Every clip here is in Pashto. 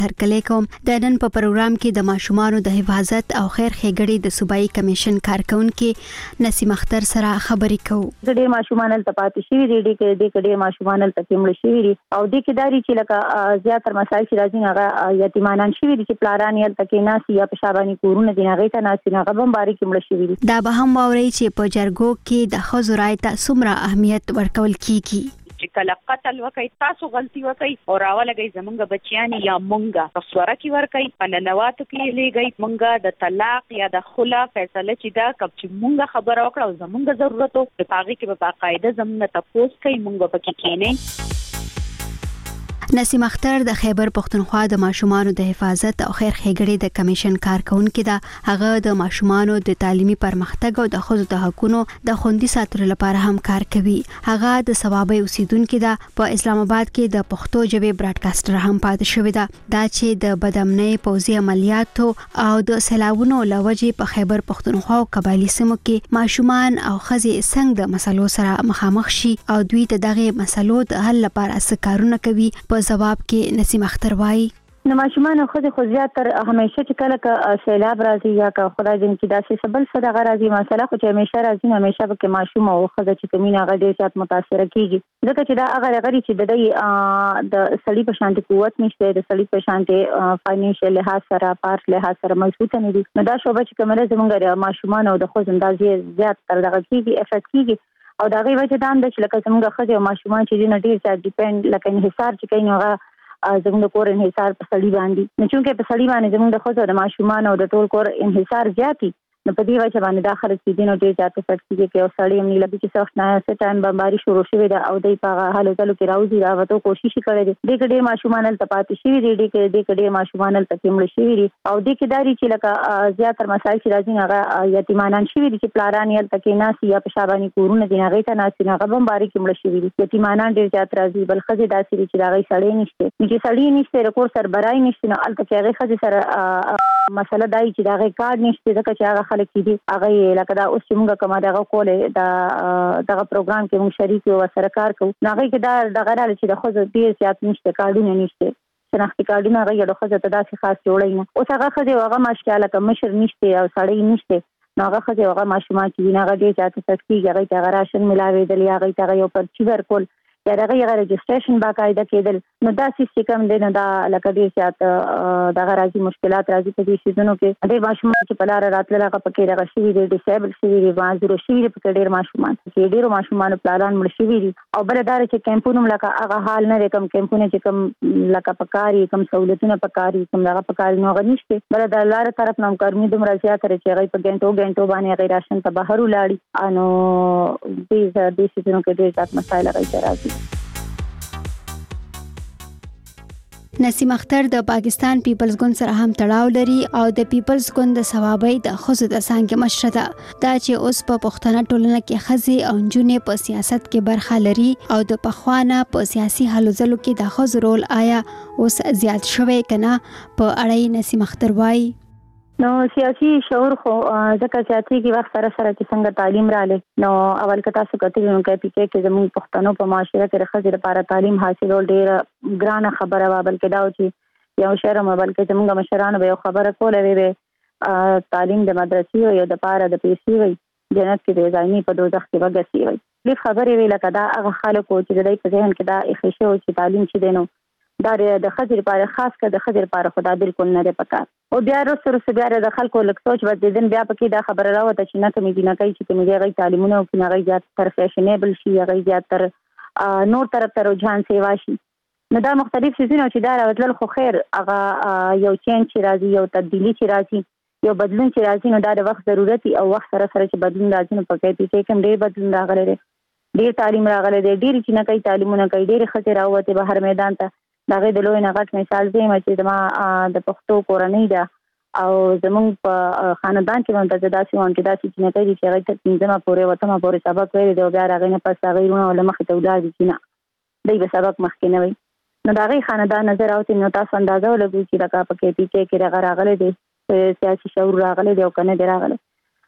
هرکلی کوم د نن په پروګرام کې د ماشومانو د حفاظت او خیر ښېګړې د صوبایي کمیشن کارکونکو نسیم اختر سره خبرې کوو. د ډېر ماشومان ته پاتې شوي دي د ډېر ماشومان ته کېمړ شوي دي او د کډاري چې لکه زیاتره مسایل چې راځي هغه یتیمانان شوي دي چې پلاران یې تکې ناسي یا په شاباني کورونه دي هغه ته ناسي هغه بمباري کېمړ شوي دي. دا به هم واوري چې په جرګو کې د ښځو رایې ته څومره اهمیت ورکول کیږي. چې کله قتل وکي تاسو غلطي وکي او راولګي زمونږ بچیان یا مونږه تصوره کی ورکي پننواتو کې لګي مونږه د طلاق یا د خلا فیصله چې دا کب چې مونږه خبره وکړو زمونږ ضرورتو په پاغي کې په باقاعده زمونږ تاسو کوي مونږ پکې کېنه. نسیم اختر د خیبر پختونخوا د ماشومانو د حفاظت او خیر ښېګړې د کمیشن کارکونکو ده. هغه د ماشومانو د تعلیمي پرمختګ او د ښځو د حقوقو د خوندي ساتلو لپاره هم کار کوي. هغه د ثوابي اوسیدونکو ده. په اسلام آباد کې د پښتو ژبې براډکاسټر هم پاتې شوی ده. دا چې د بدامنۍ پوځي عملیاتو او د سیلابونو لوجې په خیبر پختونخوا او قبایلی سیمو کې ماشومان او ښځې څنګه د مسلو سره مخامخ شي او دوی د دغه مسلو د حل لپاره څه کارونه کوي. په جواب کې نسیم اختر وایي نو ماشومان خو خو زیاتر همیشه چې کله سیلاب راځي یا که خدای دې چې داسې سبل صدا غراځي مسله خو چې همیشه راځي همیشه به ماشوم او خدای چې کمینه هغه ډیر زیات متاثر کیږي ځکه چې دا هغه غری چې د سړي په شانتي قوت نشته د سړي په شانتي فاینانشل لحاظ سره پارس لحاظ سره مضبوط نه دي نو دا شوبه چې کومه زمونږ ماشومان او د خو اندازې زیات تر دغه کیږي افیکټ کیږي او دا غي وجه دا د چې لکه څنګه خځه او ماشومان چې نه ډیر ځای ډیپند لکه انحصار چې کوي نو زموږ کور انحصار په سړی باندې نو چې په سړی باندې زموږ د خځو د ماشومان او د ټول کور انحصار زیاتی نو په دې وجه باندې داخله کې نو ډیر زیات افیکټ کیږي چې او سړی هم لږ چې سخت نه سه ټایم بمباري شروع شوه دا او د په حالو تلو کې راوځي راوته کوشش کړي دي د ډیر ماشومان ته پاتې شي دي د ډیر ماشومان ته کېمړ شي دي او د کډاري چې لکه زیاتره مسایل چې راځي هغه یتیمانان شي دي چې پلاران یې تکې ناسي یا په شاباني کورونه دي هغه ته ناسي هغه بمباري کېمړ شي دي یتیمانان ډیر زیات راځي بل خځه داسې چې هغه سړی نشته چې سړی نشته رکور سر برای نشته نو البته هغه خځه سره مسله دای چې هغه کار نشته ځکه چې هغه خلک دي هغه لکه دا اوس چې موږ کومه دغه کوله دغه پروګرام کې موږ شریک یو سره کار کوو نو هغه کې دا دغه راځي چې د خو ډیر زیات نشته کارډونه نشته شناختی کارډونه هغه د خو ته داسې خاص جوړی نه اوس هغه خځه هغه ماشکاله کوم مشر نشته او سړی نشته نو هغه خځه هغه ماشومان چې هغه ډیر زیات تفکیږي هغه ته راشن ملاوي دلی هغه ته یو پرچی ورکول یا دغه رجسټریشن باقاعده کېدل نو دا سیستم دی نو دا لکه ډیر زیات دغه راځي مشکلات راځي په دې سيزونو کې ډېر ماشومان چې په لار راتلل هغه پکې دغه شي دي ډیسیبل شي دي معذور شي دي په ډېر ماشومان چې ډېر ماشومان پلان مړ شي دي او بل دار چې کیمپونو لکه هغه حال نه کم کیمپونه چې کم لکه پکاري کم سہولتونه پکاري کم دغه پکاري نو غنښته بل د لار طرف نام کارمي دومره زیات تر چې هغه په ګنټو باندې غیر راشن ته بهر ولاړي انو دې سيزونو کې ډېر زیات مسایل راځي. نسیم اختر د پاکستان پیپلز ګوند سره هم تړاو لري او د پیپلز ګوند د ثوابي د خصوصي د څنګه مشره ده دا چې اوس په پښتنه ټولنه کې خزي او جنې په سیاست کې برخه لري او د پخوانه په سیاسي حل ځلو کې د خزو رول آیا اوس زیات شوی کنه په اړه نسیم اختر وایي نو سیاسي شعور خو ځکه سیاسي کې وخت سره چې څنګه تعلیم رااله نو اول کته څه کتل نو کې زموږ پښتنو په معاشره کې راځي لپاره تعلیم حاصلول ډیر ګرانه خبره و بلکې دا چې یو شهر مو بلکې زموږ مشرانو به خبره کوله وي تعلیم د مدرسې او د لپاره د پیسې وي جنت کې د ځای په دوزخ کې وګرځي وي لږ خبرې وی لکه دا هغه خلکو چې د دې په ذهن کې دا اخیشه او چې تعلیم چې دینو دا د خځې لپاره خاص کر د خځې لپاره خدا بالکل نه پکار او بیا وروسته بیا د خلکو لک سوچ بدلین بیا پکې دا خبره راوته چې نه کومې دي نه کوي چې کومې غي تعلیمونه او کومې غي زیات تر فیشنیبل شي غي زیات تر نور طرف ته رجحان سیوا شي نو دا مختلف شیزونه چې دا راوتل خو خیر هغه یو چینج چې راځي یو تبدیلی چې راځي یو بدلون چې راځي نو دا د وخت ضرورت او وخت سره چې بدلون راځي نو پکې چې کوم ډیر بدلون راغلی دی ډیر تعلیم راغلی دی ډیر چې نه کوي تعلیمونه کوي ډیر خطر راوته بهر میدان ته داغه د لوی نه غټ مثال دی چې ما د پښتو کورنۍ ده او زمونږ په خاندان کې مونږ ته داسې وانه داسې چې نه کوي چې هغه ته پنځمه پورې وته ما پورې سبق ویل دی او بیا هغه نه پس هغه ورونه مخې ته ولاړ دي نه دی به سبق مخکې نه وي نو داغه خاندان نظر اوتی نو تاسو اندازه ولګوي چې دا په کې کې راغلي دي سیاسي شعور راغلي دی او کنه دی راغلي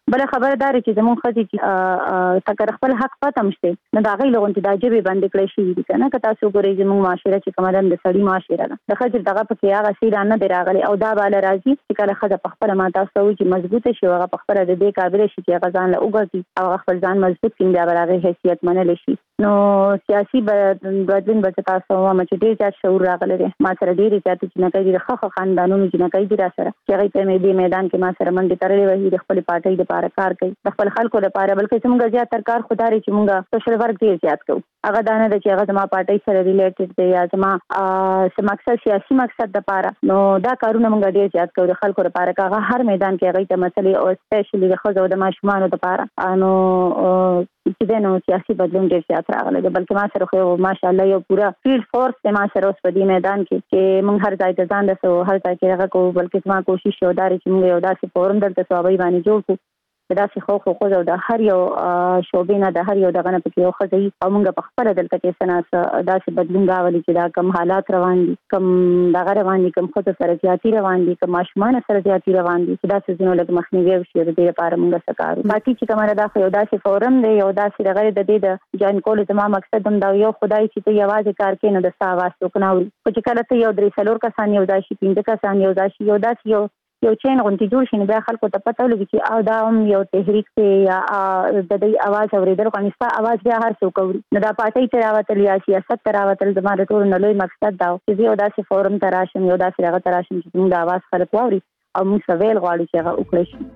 بل خبردار چې زمون خځې چې تکر خپل حق پاتم شته نو دا غي لغون ته د جبه باندې کړی شي دي کنه که تاسو ګورئ زمون معاشره چې کومه د سړی معاشره ده د خځې دغه پکې هغه سیره نه دراغلي او دا bale راځي چې کله خځه په خپل ما تاسو چې مضبوطه شي هغه په خپل د دې قابل شي چې هغه ځان له وګړي او خپل ځان مضبوط کړي دا برابر حیثیت منل شي نو سیاسي بدلون به تاسو هم چې ډیر ځات شعور راغلی دی ما سره ډیر ځات چې نه کوي د خخ خاندانونو چې نه کوي د را سره چې هغه په میدان کې ما سره منډي ترلې وهي د خپل پارټي د لپاره کار کوي د خپل خلکو لپاره بلکې څنګه زیات تر کار خدای چې موږ سوشل ورک ډیر زیات کوو هغه دانه د چې هغه زما پارټي سره ریلیټډ دی یا زما سم مقصد سیاسي مقصد د لپاره نو دا کارونه موږ ډیر زیات کوو د خلکو لپاره هغه هر میدان کې هغه ته مسلې او سپیشلی د خځو د ماشومان لپاره نو چې دنو سیاسي بدلون ډیر زیات راغلی بلکې ما سره خو ماشاءالله یو پورا فیلډ فورس ته ما سره اوس په دې میدان کې موږ هر ځای ته ځان رسو هر ځای کې هغه کو بلکې ما کوشش وکړ چې موږ یو داسې فورم دلته صوابي باندې جوړ کړو دا چې خو د هر یو شوبې نه د هر یو دغه نه پکې یو خځې او موږ په خپل دلته کې سناس داسې بدلون راولي چې دا کم حالات روان دي کم دغه روان دي کم خود سره زیاتی روان دي کم ماشومان سره زیاتی روان دي دا څه زینو لګ مخنیوي شي د دې لپاره موږ سکارو باقي چې کومه دا خو یو داسې فورم دی یو داسې دغه د دې د جوائن کول زما مقصد هم دا یو خدای چې ته یوازې کار کې نه د ساواز وکناوي چې کله ته یو درې څلور کسان یو داسې 15 کسان یو داسې یو چین غونډې جوړ شي نو بیا خلکو ته پته ولګي چې او دا هم یو تحریک دی یا د دې आवाज اوریدل غواړي ستا आवाज بیا هر څوک اوري نو دا پارټي ته راوتل یا سیاست ته راوتل زما د ټول نلوي مقصد دا چې یو داسې فورم ته راشم یو داسې هغه ته راشم چې موږ د आवाज خلک واوري او موږ سویل غواړي چې هغه وکړي شي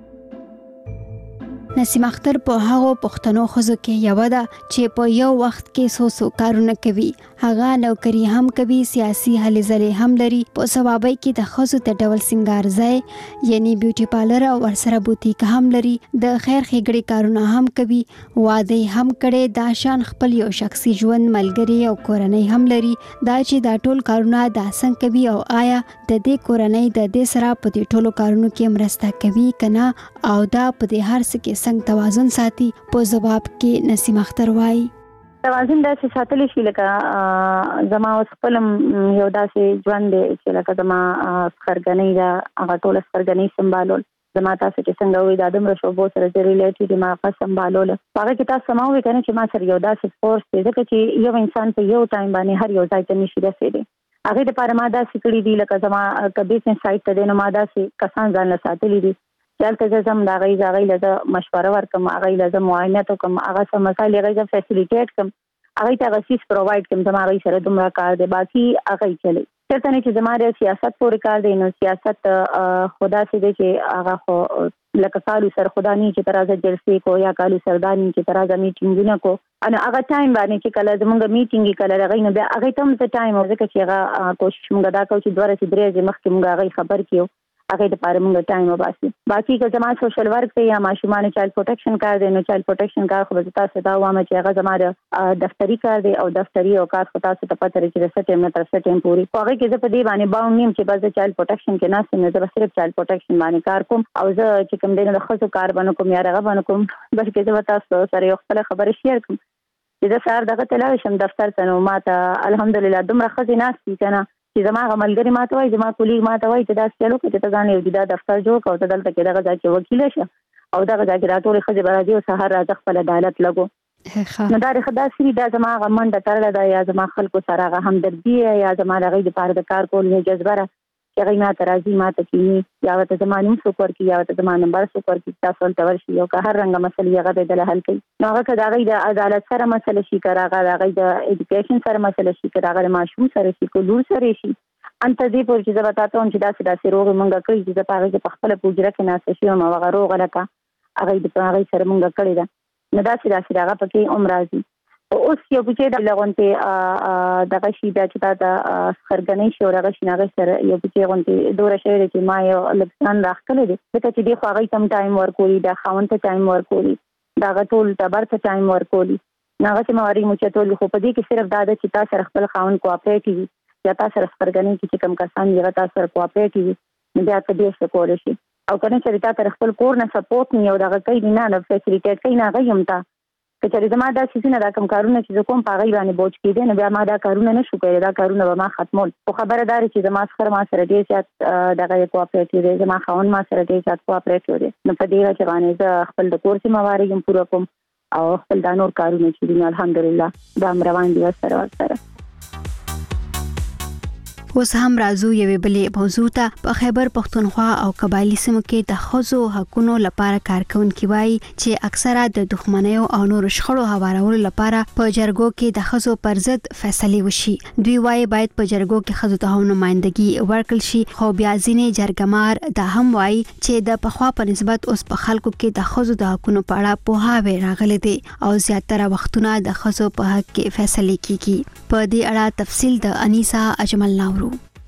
نسیم اختر په هغه پښتنو خزو کې یو ده چې په یو وخت کې سو کارونه کوي هغه نوکری هم کوي سیاسي هلې ځلې هم لري په ثوابي کې د خزو ته ډول سنگار ځای یعنی بیوټي پارلر او ورسره بوتیک هم لري د خیر ښېګړې کارونه هم کوي واده هم کړي دا شان خپل یو شخصي ژوند ملګری او کورنۍ هم لري دا چې دا ټول کارونه د څنګه کوي او آیا د دې کورنۍ د دې سره په دې ټولو کارونو کې مرسته کوي کنه او دا په دې هر څه کې څنګه توازن ساتي په جواب کې نسیم اختر وایي توازن دا چې ساتل شي لکه زما اوس خپل یو داسې ژوند دی چې لکه زما خرګنۍ دا هغه ټول خرګنۍ سمبالول زما تاسو چې څنګه وي دا د مرشو بو سره ریلیټډ ما خاص سمبالول هغه کې تاسو سماوي کنه چې ما سره یو داسې فورس دی ځکه چې یو انسان په یو ټایم باندې هر یو ځای ته نشي رسیدي هغه د پاره ما دا سکړی دی لکه زما کبي سن سایت ته نو ما دا کسان ځان له ساتلې دي چلته زم دا غي له مشوره ورکم هغه له معاینات کوم هغه سم مسایل غي فیسیلیټیټ کوم هغه ته غسیس پرووایډ کوم زما غي سره دومره کار دی باقي هغه چلی چرته نه چې زما د سیاست پورې کار دی نو سیاست خدا سي دی چې هغه خو لکه کالو سر خدا نه چې ترازه جلسې کو یا کالو سردانی چې ترازه میټینګونه کو انا هغه ټایم باندې چې کله زمونږ میټینګ کله راغی نو بیا هغه ته هم ټایم ورکړي چې هغه کوشش موږ دا کوو چې دوره چې درې مخکې موږ هغه خبر کیو هغه د پاره موږ ټایم وباسي باقي که زما سوشل ورک ته یا ماشومان چایلډ پروټیکشن کار دی نو چایلډ پروټیکشن کار خو تاسو دا وامه چې هغه زما د دفتری کار دی او دفتری او کار خو تاسو ته پته لري چې سټیم نه تر سټیم پوری هغه کې زه په دې باندې باوند نیم چې بس چایلډ پروټیکشن کې نه سم زه صرف چایلډ پروټیکشن باندې کار کوم او زه چې کوم دینه د خصو کار باندې کوم یا هغه باندې کوم بلکې زه تاسو سره یو خپل خبره شیر کوم چې زه سار دغه تلاوي شم دفتر ته نو ماته الحمدلله دومره خزینه ناس کنه چې زما غملګری ماته وای زما کولیګ ماته وای چې دا چلو کې ته ځان یو د دفتر جوړ کاوه ته دلته کې دغه ځای کې وکیل شه او دغه ځای کې راټول خځه برادي او سحر راځ خپل عدالت لګو نو دا خدا سری دا زما غمنده ترله دا یا زما خلکو سره غ همدردی یا زما دغه د پاره د کار کول نه جذبره چې غي ماته راځي ماته کې یا ته زما نوم څوک ورکی یا ته زما نمبر څوک ورکی تاسو ته ورشي او که هر رنګه مسلې هغه به د حل کوي نو هغه که دغه د عدالت سره مسله شي کراغه دغه د اډوکیشن سره مسله شي کراغه ماشوم سره شي کولور سره شي انت دې پور چې زه وتاته هم چې داسې روغ مونږه کړی چې زه پاره په خپل پوجره کې ناسه شي ما هغه روغ لکه هغه د هغه سره مونږه کړی دا نو داسې هغه پکې راځي اوس یو بچی د لغونته دغه شي دا چې دا خرګنۍ شو هغه شناغه سره یو بچی غونته دوره شوی چې ما یو لکسان راخلې دي ځکه چې دی خو هغه کم ټایم ورکولي دا خاون ته ټایم ورکولي دا غټول تبر ته ټایم ورکولي ناغه چې موري مچتول خو په دې کې صرف دا چې تاسو خپل خاون کوآپریټ یا تاسو سره خبرګنې چې کوم کسان یې تاسو سره کوآپریټ بیا ته دې څه کول شي او کنه چې تاسو خپل کور نه سپورټ نه یو دغه کوي نه فیسیلیټیټ کوي نه غیم تا چې زما دا سيزونه دا کم کارونه چې کوم په غي باندې بوج کېده نو بیا ما دا کارونه نشو کولای دا کارونه به ما ختمول خو خبردار چې زما سره ما سره ډیر زیات دغه کوآپریټیو دی زما خاون ما سره ډیر زیات کوآپریټیو دی نو په دې چې باندې زه خپل د کورس موارد پوره کوم او خپل د نور کارونه چې دي الحمدلله دا روان دي سره اوس هم راځو یوې بلې موضوع ته په خیبر پښتونخوا او قبایلی سیمو کې د ښځو حقوقو لپاره کارکونکي وایي چې اکثره د دښمنیو او نور شخړو هوارولو لپاره په جرګو کې د ښځو پر ضد فیصلې وشي. دوی وایي باید په جرګو کې ښځو ته نمائندګي ورکړل شي خو بیا ځینې جرګمار دا هم وایي چې د پخوا په نسبت اوس په خلکو کې د ښځو د حقوقو په اړه پوهاوی راغلی دی او زیاتره وختونه د ښځو په حق کې فیصلې کیږي. په دې اړه تفصیل د انیسا اجمل ناورو.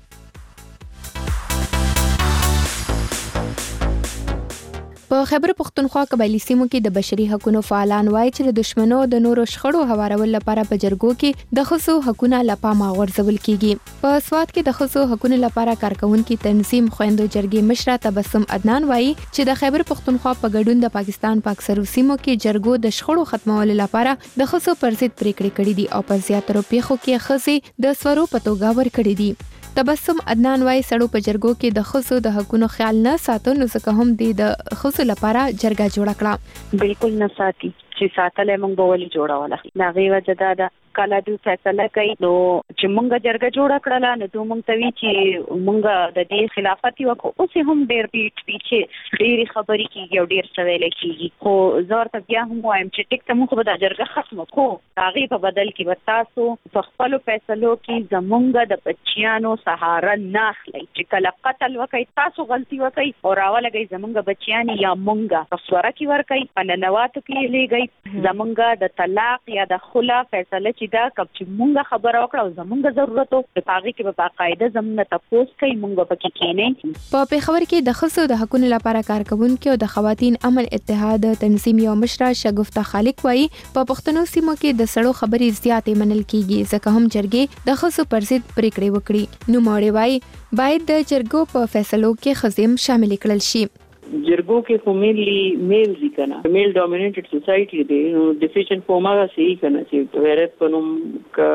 په خیبر پښتونخوا قبایلی سیمو کې د بشري حقوقو فعالان وایي چې د دشمنو د نورو شخړو هوارول لپاره په جرګو کې د ښځو حقوقو لپاره غورځول کیږي. په سواد کې د ښځو حقوقو لپاره کارکونکو تنظیم خويندو جرګې مشره تبسم عدنان وایي چې د خیبر پښتونخوا په ګډون د پاکستان په اکثرو سیمو کې جرګو د شخړو ختمولو لپاره د ښځو پر ضد پریکړې کړې دي او په زیاترو پیښو کې ښځې د سورو په توګه ورکړې دي. تبسم عدنان وایي سړو په جرګو کې د ښځو د حقوقو خیال نه ساتو نو ځکه هم د ښځو لپاره جرګه جوړ کړه. بالکل نه ساتي چې ساتلې موږ به ولې جوړوله دا غي وجه دا کله دوی فیصله کوي نو چې موږ جرګه جوړ کړل نو دوی موږ ته وی چې موږ د دې خلافت وکړو اوس هم ډېر پیچھے ډېری خبرې کیږي او ډېر سوال کیږي خو زور ته بیا هم وایم چې ټیک ته موږ به د جرګه ختم کو هغه په بدل کې ورتاسو په خپل فیصلو کې زمونږ د بچیانو سهارا ناخلی چې کله قتل وکړي تاسو غلطي وکړي او راولګي زمونږ بچیان یا مونږه رسوره کی ورکړي په ننواتو کې لګي زمونږ د طلاق یا د خلا فیصله چې دا کب چې مونږه خبره وکړه او زمونږ ضرورتو په هغه کې په باقاعده زمونږ تاسو کوي مونږ په کې کېنه. په پیښور کې د ښځو د حقوقو لپاره کارکونکو د خواتین امن اتحاد تنظیم یو مشره شګفته خالق وایي په پښتنو سیمو کې د سړو خبرې زیاتې منل کیږي ځکه هم جرګې د ښځو پر ضد پریکړې وکړي. نو موري وایي باید د جرګو په فیصلو کې ښځې شامل کړل شي. جرګو کې خو مینلی میل دي کنه میل ډومینیټډ سوسایټي دی نو ډیسیژن فورمه صحیح کنه چې غیرت پنوم کا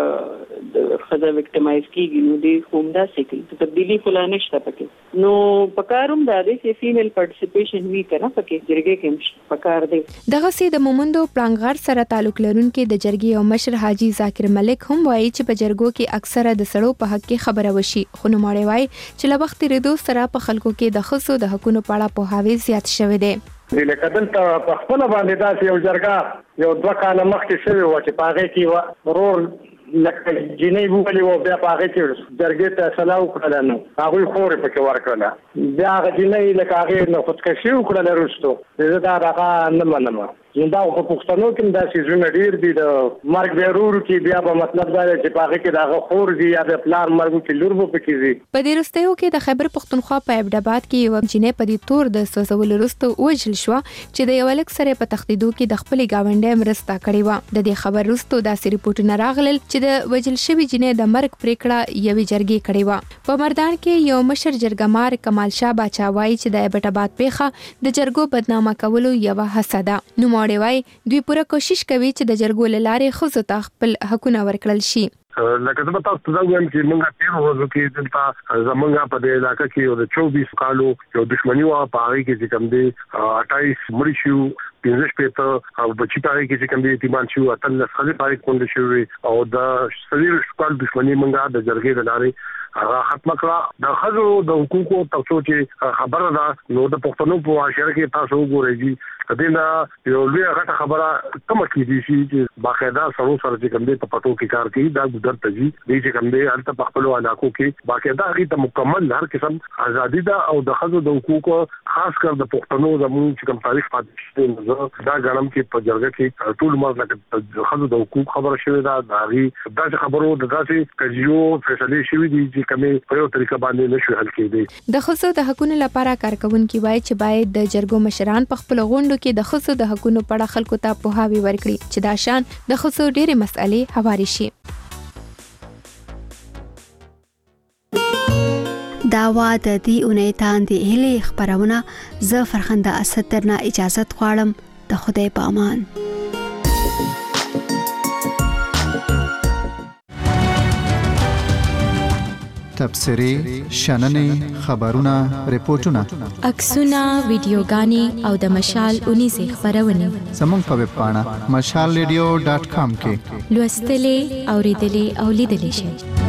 د خزه وکټمایز کیږي نو دی کومدا سکی تبدیلی فلانه نشته پکې نو پکاروم دا دی چې فیمیل پارټیسیپیشن وی کنه پکې جرګې کې پکار دی. دغه سي د مومندو پلانغار سره تعلق لرونکي د جرګې او مشر حاجی ذاکر ملک هم وایي چې په جرګو کې اکثره د سړو په حق کې خبره وشي خو نو مړی وایي چې له وخت ریدو سره په خلکو کې د ښځو د حقوقو په اړه په زیات شوی دی. لکه دلته په خپل باندې داسې یو جرګه یو 2 کال مخکې شوی و چې پاغه کې ورور لکه جنې وولي و بیا پاغه کې جرګې ته سلام وکړل نو هغه خورې پکې ورکړل بیا هغه جنې لکه هغه نو خودکشي وکړل وروسته زه دا هغه نه منم. دا په پښتنو کې دا سيزونه ډیر دي د مرګ بیرورو کې بیا په مطلب دا چې پاغه کې دا خور دي یا د پلان مرګ کې لور وو پکې دي. په دې رستیو کې د خیبر پښتونخوا په ابداباد کې یو جنې په دې تور د سوزول رستو وجل شو چې د یو لک سره په تخدیدو کې د خپل گاونډي مرسته کړې و. د دې خبر رستو د ریپورټونه راغلل چې د وجل شوی جنې د مرګ پریکړه یوې جرګې کړې و. په مردان کې یو مشر جرګمار کمال شاه باچا وایي چې د ابداباد پیخه د جرګو بدنامه کولو یو حسد نو وای دوی پوره کوشش کوي چې د جرګو لارې ښځو ته خپل حقوقونه ورکړل شي. لکه زه تاسو ته وایم چې موږ تیر ورځو کې دلته زمونږ په دې علاقې کې د 24 کالو یو دښمنی و په هغه کې چې کوم دی 28 مړي شو 15 پېته او بچی په هغه کې چې کوم دی ایمان شو اتل خالي پاره کوند شوی او د سړي شکل دښمنی موږ د جرګې د لارې ختم کړه. د خزو د حقوقو تاسو چې خبره ده نو د پښتنو په معاشره کې تاسو وګورئ دینه یو لوی غټه خبره کوم کې دي چې باقاعده سره چې کوم دی په پټو کې کار کوي دا ګذر تجي دي چې کوم دی البته په خپل علاقو کې باقاعده هغه ته مکمل هر قسم ازادي ده او د خزو د حقوقو خاص کر د پښتنو زموږ چې کوم تاریخ پاتې دا غنم کې په جرګه کې ټول مرزه د خزو د حقوق خبره شوې ده دا غي خبرو د داسې کجیو فیصله شوې دي چې کومه په یو طریقه باندې نشو حل کېدی. د خزو د حقوقو لپاره کارکونکو وایي چې باید د جرګو مشران په خپل غونډو کې د خزو د حقوقو په اړه خلکو ته پوهاوی ورکړي چې دا شان د خزو ډېرې مسئلې هواري شي. دا وا د دې اونۍ تاندې هلي خبرونه زه فرخنده اسد درنه اجازه غواړم. د خدای په امان. تبصرې شننې خبرونه ریپورتونه عکسونه ویډیوګانې او د مشال 19 خبرونه زموږ په ویب پاڼه mashalradio.com کې لوستلې اوریدلې او لیدلې شئ.